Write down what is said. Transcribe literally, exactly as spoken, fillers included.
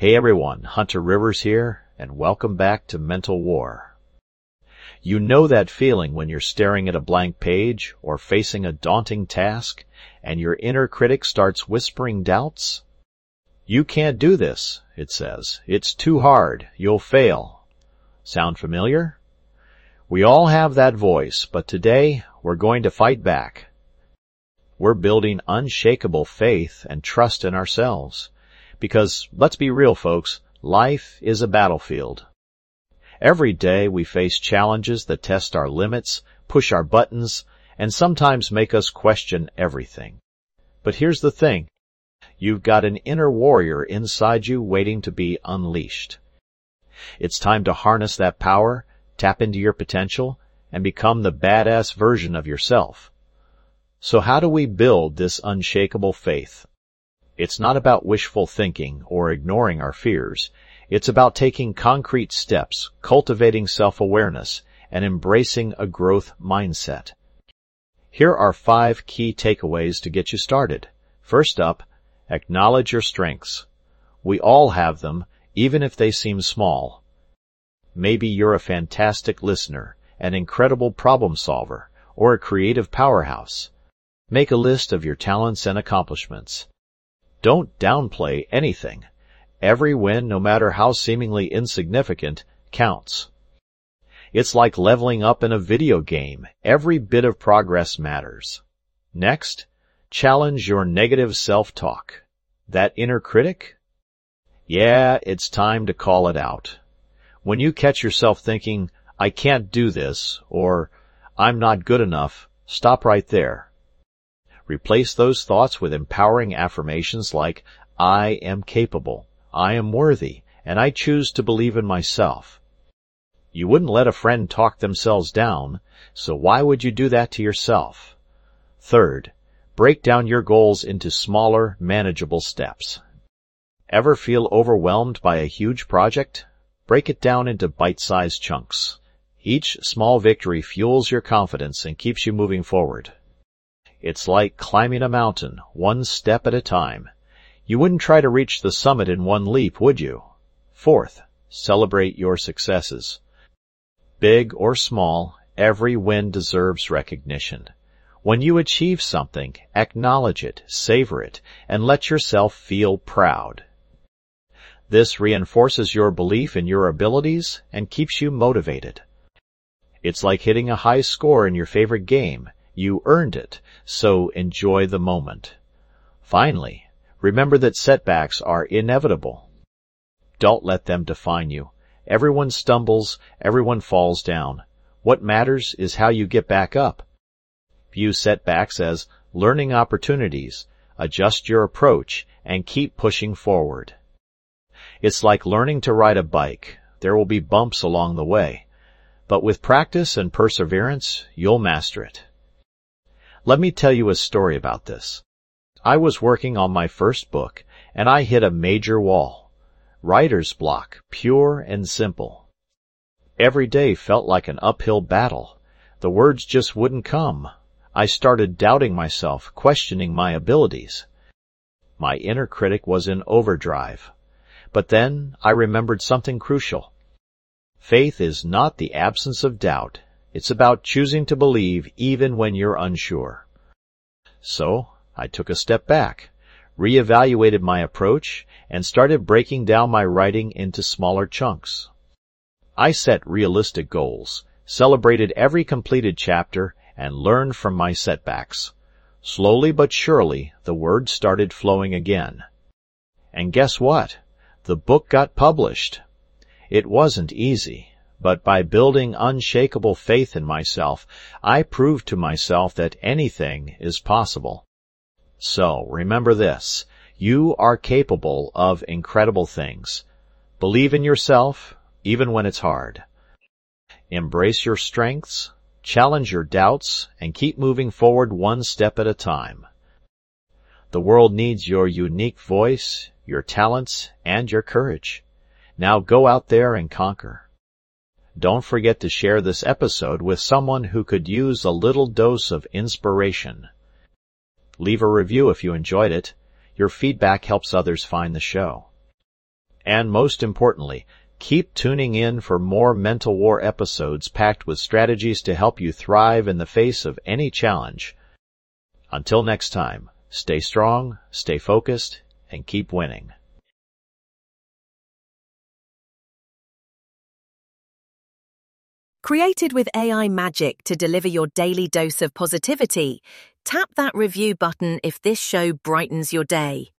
Hey everyone, Hunter Rivers here, and welcome back to Mental War. You know that feeling when you're staring at a blank page or facing a daunting task, and your inner critic starts whispering doubts? You can't do this, it says. It's too hard. You'll fail. Sound familiar? We all have that voice, but today we're going to fight back. We're building unshakable faith and trust in ourselves. Because, let's be real folks, life is a battlefield. Every day we face challenges that test our limits, push our buttons, and sometimes make us question everything. But here's the thing. You've got an inner warrior inside you waiting to be unleashed. It's time to harness that power, tap into your potential, and become the badass version of yourself. So how do we build this unshakable faith? It's not about wishful thinking or ignoring our fears. It's about taking concrete steps, cultivating self-awareness, and embracing a growth mindset. Here are five key takeaways to get you started. First up, acknowledge your strengths. We all have them, even if they seem small. Maybe you're a fantastic listener, an incredible problem solver, or a creative powerhouse. Make a list of your talents and accomplishments. Don't downplay anything. Every win, no matter how seemingly insignificant, counts. It's like leveling up in a video game. Every bit of progress matters. Next, challenge your negative self-talk. That inner critic? Yeah, it's time to call it out. When you catch yourself thinking, I can't do this, or I'm not good enough, stop right there. Replace those thoughts with empowering affirmations like, I am capable, I am worthy, and I choose to believe in myself. You wouldn't let a friend talk themselves down, so why would you do that to yourself? Third, break down your goals into smaller, manageable steps. Ever feel overwhelmed by a huge project? Break it down into bite-sized chunks. Each small victory fuels your confidence and keeps you moving forward. It's like climbing a mountain, one step at a time. You wouldn't try to reach the summit in one leap, would you? Fourth, celebrate your successes. Big or small, every win deserves recognition. When you achieve something, acknowledge it, savor it, and let yourself feel proud. This reinforces your belief in your abilities and keeps you motivated. It's like hitting a high score in your favorite game. You earned it, so enjoy the moment. Finally, remember that setbacks are inevitable. Don't let them define you. Everyone stumbles, everyone falls down. What matters is how you get back up. View setbacks as learning opportunities, adjust your approach, and keep pushing forward. It's like learning to ride a bike. There will be bumps along the way, but with practice and perseverance, you'll master it. Let me tell you a story about this. I was working on my first book, and I hit a major wall. Writer's block, pure and simple. Every day felt like an uphill battle. The words just wouldn't come. I started doubting myself, questioning my abilities. My inner critic was in overdrive. But then I remembered something crucial. Faith is not the absence of doubt. It's about choosing to believe even when you're unsure. So, I took a step back, reevaluated my approach, and started breaking down my writing into smaller chunks. I set realistic goals, celebrated every completed chapter, and learned from my setbacks. Slowly but surely, the words started flowing again. And guess what? The book got published. It wasn't easy. But by building unshakable faith in myself, I proved to myself that anything is possible. So, remember this. You are capable of incredible things. Believe in yourself, even when it's hard. Embrace your strengths, challenge your doubts, and keep moving forward one step at a time. The world needs your unique voice, your talents, and your courage. Now go out there and conquer. Don't forget to share this episode with someone who could use a little dose of inspiration. Leave a review if you enjoyed it. Your feedback helps others find the show. And most importantly, keep tuning in for more Mental War episodes packed with strategies to help you thrive in the face of any challenge. Until next time, stay strong, stay focused, and keep winning. Created with A I magic to deliver your daily dose of positivity, tap that review button if this show brightens your day.